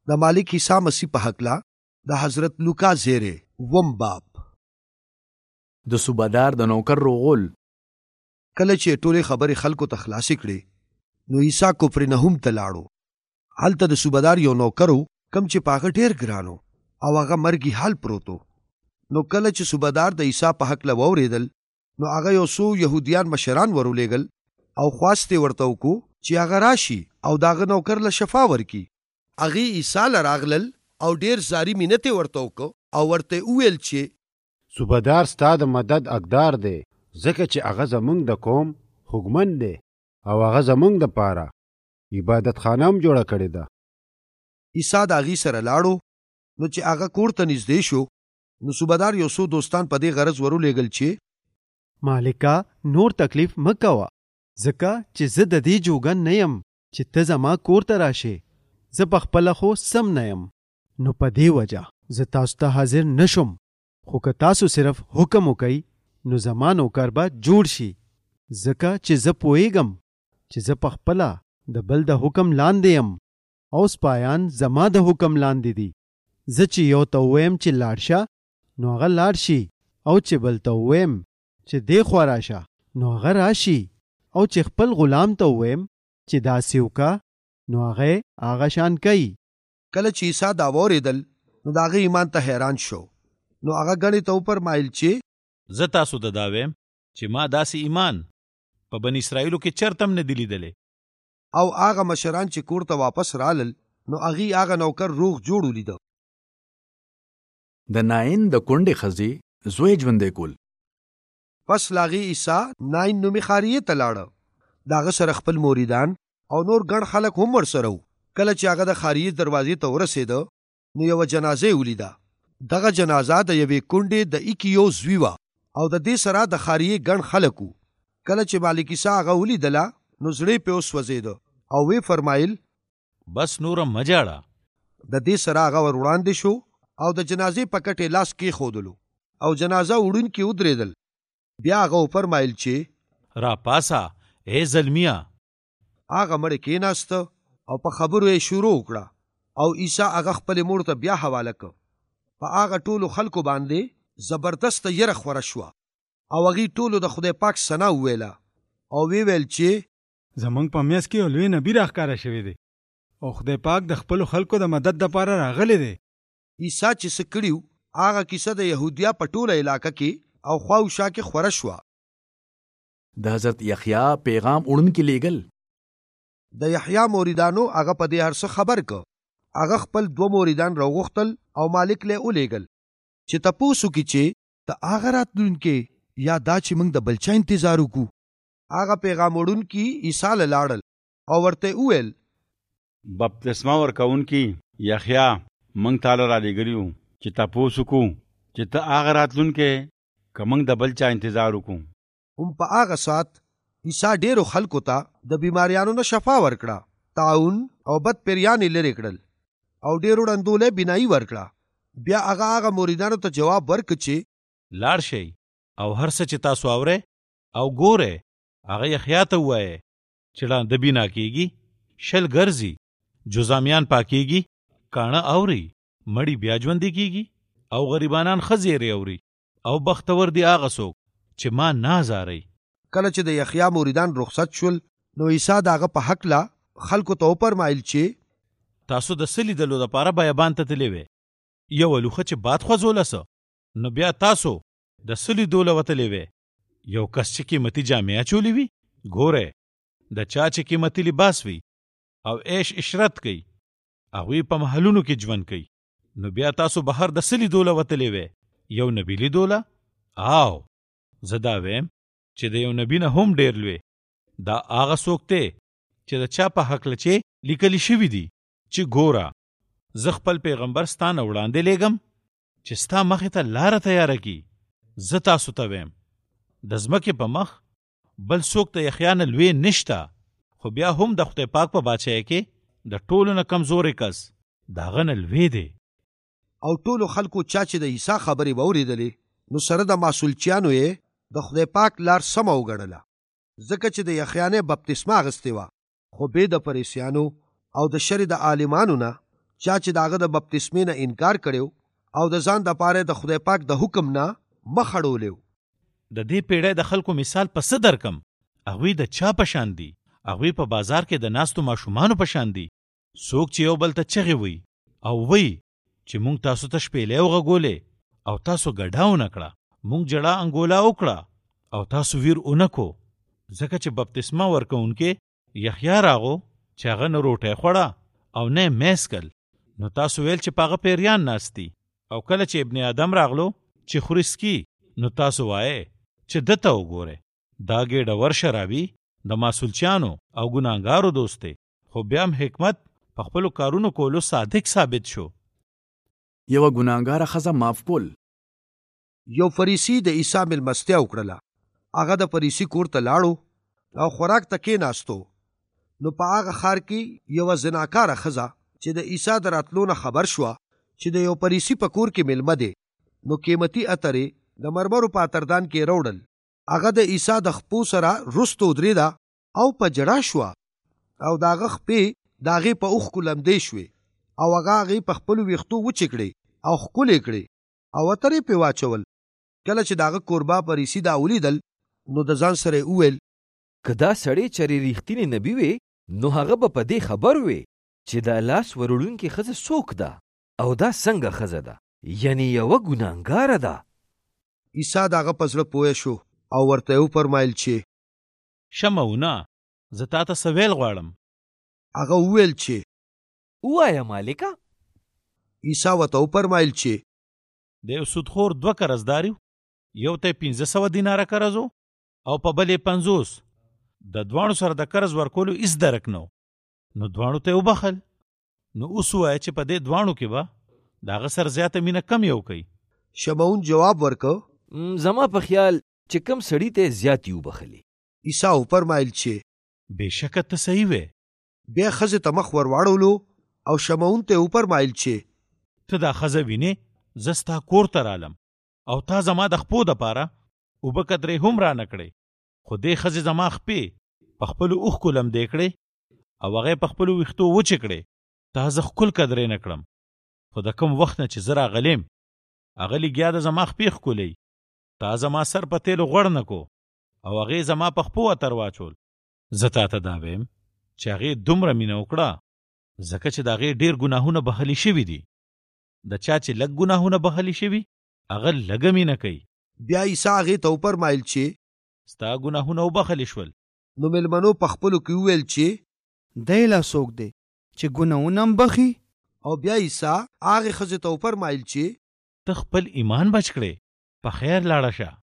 د مالک عیسی مسیح په حقله د حضرت لوقا زیره وم باب. د صوبادار د نوکر روغول. کله چې ټولې خبرې خلکو ته خلاصې کړې نو عیسی کفرنهم ته لاړو. هلته د صوبادار یو نوکر و کم چې په هغه ډېر ګران او هغه مرګي حال پروت. نو کله چې صوبادار د عیسی په حقله واورېدل نو هغه یو څو یهودیان مشران ورولېږل او خواست یې ورته وکړو چې هغه راشي او داغه نوکر له شفا ورکي. هغې عیسی له راغلل او ډېر زاري مینت یې ورته وکړو او ورته وویل چې صوبادار ستا د مدد حقدار دی، ځکه چې هغه زمونږ د قوم خوږمن دی او هغه زمونږ دپاره عبادت خانه هم جوړه کړې ده. عیسی د هغې سره لاړو. نو چې هغه کور ته نږدې شو نو صوبادار یو څو دوستان په دې غرض ورولېږل چې مالکا نور تکلیف مه کوه، ځکه چې زه د دې جوګن نه یم چې ته زما کور ته راشې. زه پخپله خو سم نه یم، نو په دې وجه زه تاسو ته حاضر نشم. خو که تاسو صرف حکم وکئ نو زما نوکر به جوړ شي، ځکه چې زه پوهیږم چې زه پخپله د بل د حکم لاندې یم او سپایان زما د حکم لاندې دي. زه چې یو ته ووایم چې لاړ شه نو هغه لاړ شي، او چې بل ته ووایم چې دې خوا راشه نو هغه راشي، او چې خپل غلام ته ووایم چې داسې وکړه نو هغه شان کوي. کله چې عیسی دا واورېدل نو د هغه ایمان ته حیران شو. نو هغه ګڼې ته وفرمایل چې زه تاسو ته دا ویم چې ما داسې ایمان په بني اسرائیلو کې چرته هم نه دی لیدلی. او هغه مشران چې کور ته واپس رالل نو هغې هغه نوکر روغ جوړ ولیده. د ناین د کونډې ښځې زوی ژوندی کول. پس لاغي عیسی ناین نومي خاریې ته لاړه. د هغه سره خپل موریدان او نور ګڼ خلک هم ورسره وو. کله چې هغه د خاریې دروازې ته ورسېده نو یوه جنازه ولیده. دغه جنازه د یوې کونډې د ایکي یو زوی وه او د دې سره د خاریې ګڼ خلک وو. کله چې مالک عیسی هغه ولیدله نو زړه یې پرې وسوځېده او ویې فرمایل بس نوره مه جاړه. د دې سره هغه ور وړاندې شو او د جنازې په کټې لاس کېښودلو او جنازه وړونکي ودرېدل. بیا هغه وفرمایل چې را پاسه ای زلمیه. هغه مړی کېناسته او په خبرو یې شروع وکړه او عیسی هغه خپلې مور ته بیا حواله کړ. په هغه ټولو خلکو باندې زبردسته یره خوره شوه او هغې ټولو د خدای پاک ثنا وویله او ویې ویل چې زمونږ په میاس کې یو لوی نبي راښکاره شوی دی او خدای پاک د خپلو خلکو د مدد دپاره راغلی دی. عیسی چې څه کړي هغه کیسه د یهودیا په ټوله علاقه کې او خواوشا کې خوره شوه. د حضرت یحیی پیغام وړونکي لیږل. د یحیی موریدانو هغه په دې هر څه خبر که. هغه خپل 2 موریدان راوغوښتل او مالک له ولیږل چې تپوس وکړي چې د هغه راتلونکي یا دا چې موږ د بل چا انتظار وکړو. هغه پیغام وړونکي عیسی له لاړل او ورته وویل بپتسمه ورکوونکي یحیی موږ تاله را لېږلي وو چې تپوس وکړو چې ته هغه راتلونکی که موږ د بل چا انتظار وکړو. هم په هغه ساعت عیسی ډېرو خلکو ته د بیماریانو نه شفا ورکړه. طاعون او بد پیریان یې لرې کړل او ډېرو ړندوله بینایي ورکړه. بیا هغه موریدانو ته جواب ورکړ چې لاړ شئ او هر څه چې تاسو اورئ او ګورئ هغه یحیی ته ووایئ چې ړانده بینا کېږي، شل ګرځي، جزامیان پاکېږي، کاڼه اوري، مړی بیا ژوندي کېږي او غریبانان ښه زیری اوري او بختور دی هغه څوک چې ما نازارئ. کله چې د یحیی موریدان رخصت شول نو عیسی د هغه په حقله خلکو ته وفرمایل چې تاسو د څه لیدلو دپاره بیابان ته تللی وې؟ یوه لوښه چې باد خوځوله څه؟ نو بیا تاسو د څه لیدو له وتلی وې؟ یو کس چې قیمتي جامې اچولې وي؟ ګورئ د چا چې قیمتي لباس وي او عیش عشرت کوي هغوی په محلونو کې ژوند کوي. نو بیا تاسو بهر د څه لیدو له وتلی وې؟ یو نبي لیدوله؟ آو زه دا ویم چې د یو نبي نه هم ډېر لوی دا هغه څوک دی چې د چا په هکله چې لیکلی شوي دي چې ګوره زه خپل پیغمبر ستا نه وړاندې لیږم چې ستا مخې ته لاره تیاره کي. زه تاسو ته ویم د ځمکې په مخ بل څوک د یحیی نه لوی نشته، خو بیا هم د خدای پاک په بادشاهۍ کې د ټولو نه کمزوری کس د هغه نه لوی دی. او ټولو خلکو چا چې د عیسی خبرې واورېدلې نو سره د معصولچیانو یې د خدای پاک لار سمه وګڼله، ځکه چې د یحیی نه بپتسمه اخیستې وه، خو بې د فریسیانو او د شر د عالمانو نه چا چې داغه د بپتسمې نه انکار کړو او د ځان د پاره د خدای پاک د حکم نه مخ اړولیو. د دې پیړۍ د خلکو مثال په څه درکم؟ هغوی د چا په شان دي؟ هغوی په بازار کې د ناستو ماشومانو په شان دي. څوک چې یو بل ته چغې وي او وی چې مونږ تاسو ته شپېلې وغږولې او تاسو ګډا ونه کړه، مونږ جړه انګولا وکړه او تاسو ویر اونکو. ځکه چې بپتسمه ورکوونکې یحیی راغو چې هغه نه روټۍ خوړه او نه میسکل، نو تاسو ویل چې پاغه پیریان ناستی. او کله چې ابن آدم راغلو چې خورسکی، نو تاسو وایې چې دته وګوره دا ګېډه ور شرابي د ماسولچیانو او ګناهګارو دوست دی. خو بیا هم حکمت په خپلو کارونو کولو صادق ثابت شو. یوه ګناهګاره ښځه معاف کول. یو فریسی د عیسی مېلمستیا وکړله. هغه د فریسی کور ته لاړو او خوراک ته کېناستو. نو په هغه ښار کې یوه زناکاره ښځه چې د عیسی د راتلو نه خبر شوه چې د یو فریسي په کور کې میلمه دی، نو قیمتي اترې د مرمرو په اتردان کې راوړل. هغه د عیسی د خپو سره رستو درېده او په جړا شوه او د هغه خپې د هغې په اوښکو لمدې شوې او هغه هغې په خپلو ویښتو وچې کړې او ښکلې کړې او اترې پې واچول. کله چې د هغه کوربا فریسي دا ولیدل، نو د ځان سره یې وویل که دا سړی چرې ریښتینې نبي وي، نو هغه به په دې خبر وي چې د لاس وروړونکې ښځه څوک ده او دا څنګه ښځه ده، یعنی یوه ګناهګاره ده. عیسی د هغه په زړه پوه شو او ورته یې وفرمایل چې شمعونه زه تا ته څه ویل غواړم. هغه وویل چې ووایه مالکه. عیسی ورته وفرمایل چې د یو سودخور 2 قرضدار یو، یو ته 1500 دیناره قرض او په بل 50. د دواړو سره د قرض ورکولو هیڅ درک نو، نو دواړو ته وبخل. نو اوس وایه چې په دې دواړو کې به د هغه سره زیاته مینه کم یو کوي. شمعون جواب ورکو زما په خیال چې کم سړي ته زیات یو بخلی. عیسی وفرمایل چې بېشکه ته صحیح وې. بیا ښځې ته مخ ور واړولو او شمعون ته وفرمایل چې ته دا ښځه وینې، زه ستا کور ته رالم او تا زما د خپو دپاره اوبه قطرې هم را نه کړې، خو دې ښځې زما خپې په خپلو اوښکو لمدې کړې او هغې په خپلو ویښتو وچې کړې. تا زه ښکل قدرې نه کړم، خو د کوم وخت نه چې زه راغلیم هغه لګیا د زما خپې ښکلی. تا زما سر په تیلو غوړ نه کو او هغې زما په خپو اتر واچول. زه تا ته دا ویم چې هغې دومره مینه وکړه ځکه چې د هغې ډېر ګناهونه بخښلي شوي دي. د چا چې لږ ګناهونه بخښلي شوي هغه لږه مینه کوي. بیا عیسی هغې ته وفرمایل چې ستا ګناهونه وبخښلي شول. نو میلمنو په خپلو کې وویل چې دی لا څوک دی چې ګناهونه هم بخي. او بیا عیسی هغې ښځې ته وفرمایل چې ته خپل ایمان بچ کړې، په خیر لاړه شه.